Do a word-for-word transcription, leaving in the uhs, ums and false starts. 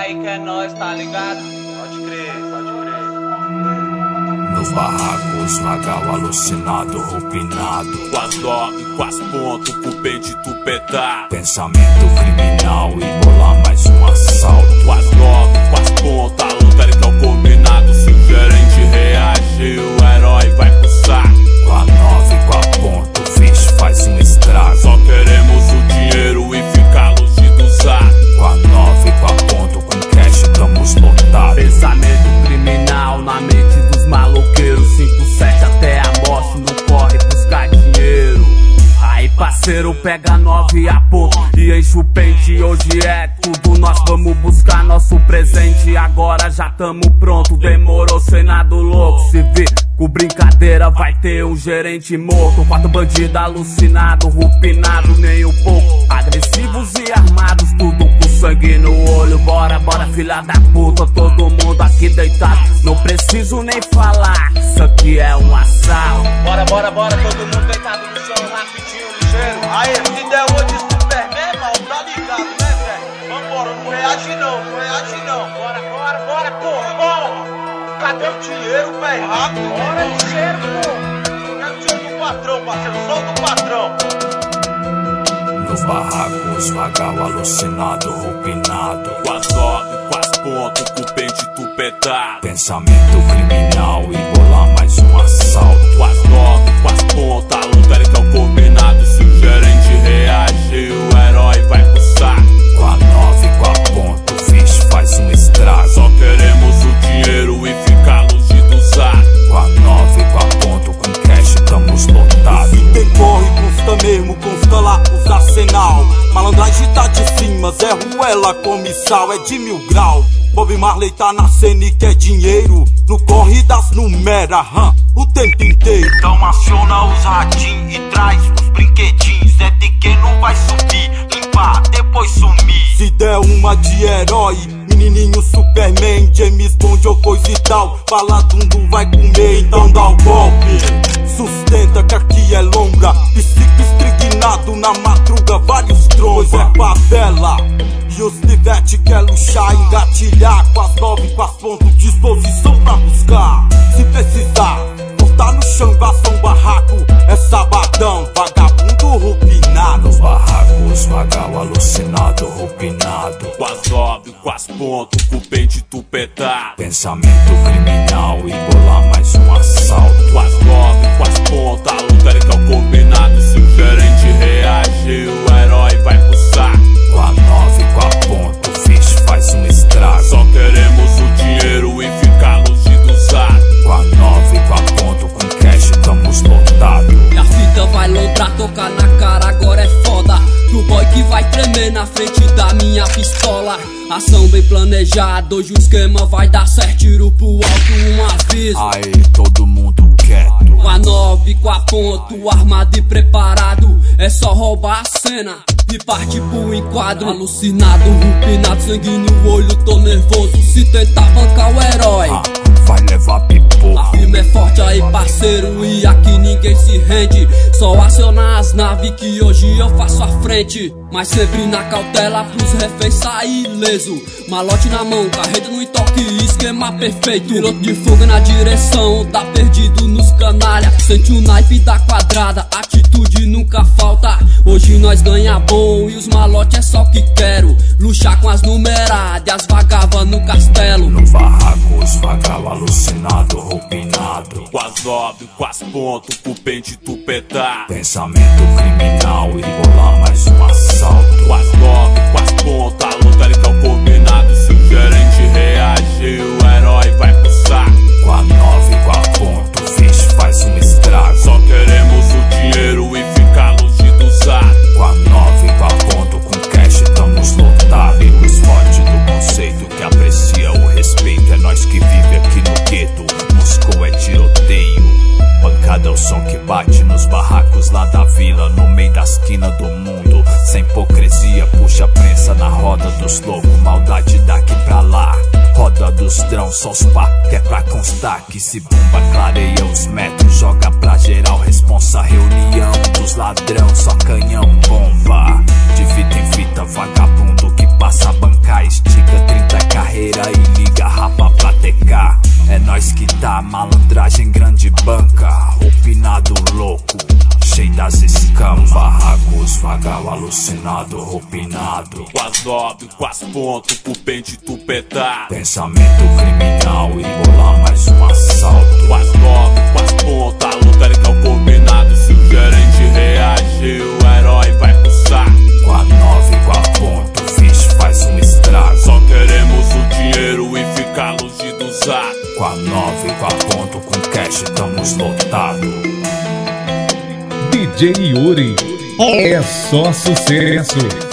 aí que é nóis, tá ligado? Pode crer, pode crer. Nos barracos, magal alucinado, rupinado, com as nove, com as pontas, com o peito tupetado. Pensamento criminal e bolar mais um assalto. Com as nove, com as pontas, a luta é tão combinado. Se o gerente reage, o herói vai pro saco. Com a nove, com a ponta, o fiche faz um estrago. Só queremos o dinheiro e ficar longe do saco. Com a nove, com a ponta, com cash estamos lotados. Pensamento criminal na mente dos maloqueiros. Cinco sete até a morte, não corre buscar dinheiro. Aí parceiro, pega a nove e a ponta e enche o pente. Hoje é tudo, nós vamos buscar nosso presente. Agora já tamo pronto, demorou sem nada louco. Se vir com brincadeira vai ter um gerente morto. Quatro bandidos alucinados, rupinados nem um pouco. Agressivos e armados, tudo com sangue no olho. Bora, bora filha da puta, todo mundo aqui deitado. Não preciso nem falar, isso aqui é um assalto. Bora, bora, bora, todo mundo deitado no chão, rapidinho, ligeiro. Aí, se der uma de Superman, mal, tá ligado, né, velho? Vambora, não reage não, não reage não. Bora, bora, bora, porra, bora. Cadê o dinheiro, velho? Rápido, bora, ligeiro, porra. Quero o dinheiro do patrão, parceiro, solta o patrão. Nos barracos, magal alucinado, rupinado, com as nove, com as pontas, com o peito tupetado. Pensamento criminal e bolar mais um assalto. Com as nove, com as pontas, a luta é tão combinado. Se o gerente reage, o herói vai pro saco. Com a nove, com a ponta, o fiche faz um estrago. Só queremos o dinheiro e ficar longe do saco. Com a nove, com a ponta, com cash estamos lotados. Se tem corre, custa mesmo, consta lá os arsenal. Malandragem tá de cima, Zé Ruela comissal é de mil grau. Bob Marley tá na cena e quer dinheiro, no corre das numera, hum, o tempo inteiro. Então aciona os radinhos e traz os brinquedinhos. É de que não vai subir, limpar, depois sumir. Se der uma de herói, menininho Superman, James Bond ou coisa e tal, vagabundo vai comer, então dá o golpe. Sustenta que aqui é lombra, psico estrignado na madruga, vários troncos é favela. E os pivete quer luxar, engatilhar com as nove, com as pontas, disposição pra buscar. Se precisar, cortar no chão, embaçar um barraco, é sabadão, vagabundo rupinado. Nos barracos, magal alucinado, rupinado, com as nove, com as pontas, com o peito tupetado. Pensamento criminal e bolar mais um assalto. Com as nove, com as pontas, a luta é tão combinado. Se o gerente reage, o herói vai pro saco. Com a nove, com a ponta, o fiche faz um estrago. Só queremos o dinheiro e ficar longe do saco. Com a nove, com a ponta, com cash estamos lotados. E a fita vai lograr, tocar na cara, agora é foda. Pro boy que vai tremer na frente da minha pistola. Ação bem planejada, hoje o esquema vai dar certo. Tiro pro alto, um aviso. Aí, todo mundo quieto. Com a nove, com a ponta, armado e preparado. É só roubar a cena e parte pro enquadro. Alucinado, rupinado, sangue no olho, tô nervoso. Se tentar bancar o herói, ah, vai levar pipoco. A firma é forte aí, parceiro, e aqui ninguém se rende. Só acionar as naves que hoje eu faço à frente. Mas sempre na cautela pros reféns sair ileso. Malote na mão, carreta no toque, esquema perfeito. Piloto de fuga na direção, tá perdido nos canalha. Sente o naipe da quadrada, atitude nunca falta. Hoje nós ganha bom e os malote é só que quero. Luxar com as numeradas e as vagava no castelo. No barracos, vagal alucinado, rupinado, com as nove, com as pontas, com o peito tupetado. Pensamento criminal e bolar mais um assalto. Com as nove, com as pontas, a luta é tão combinado. Se o gerente reage, o herói vai pro saco. Com a nove, com a ponta, o fiche faz um estrago. Só queremos o dinheiro e ficar longe do saco. Com a nove, com a ponta, com cash estamos lotados. Os fortes do conceito que aprecia o respeito. É nós que vive aqui no gueto, Moscou é tiroteio. Pancada é o som que bate nos barracos lá da vila, no meio da esquina do mundo. Sem hipocrisia, puxa a prensa na roda dos loucos. Maldade daqui pra lá, roda dos drão, só os pá, que é pra constar que se bomba clareia os metros. Joga pra geral, responsa reunião dos ladrão, só canhão, bomba. De fita em fita, vagabundo que passa a bancar, estica trinta carros. Zagal alucinado, roupinado. Com as nove, com as pontas, pro pente tupetado. Pensamento criminal e bolar mais um assalto. Com as nove, com as pontas, a luta que é o combinado. Se o gerente reagir, o herói vai pro saco. Com a nove, com a ponta, o fiche faz um estrago. Só queremos o dinheiro e ficar longe dos atos. Com a nove, com a ponta, com cash estamos lotados. D J Yuri, é só sucesso.